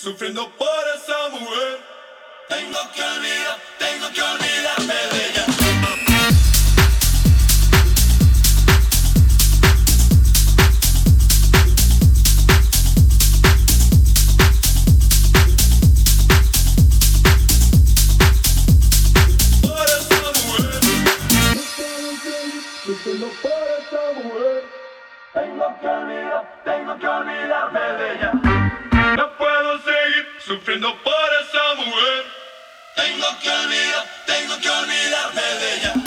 sufriendo por esa mujer. Tengo que olvidarme de ella. Sufriendo por esa mujer. Tengo que olvidarme de ella. No puedo seguir sufriendo por esa mujer. Tengo que olvidarme de ella.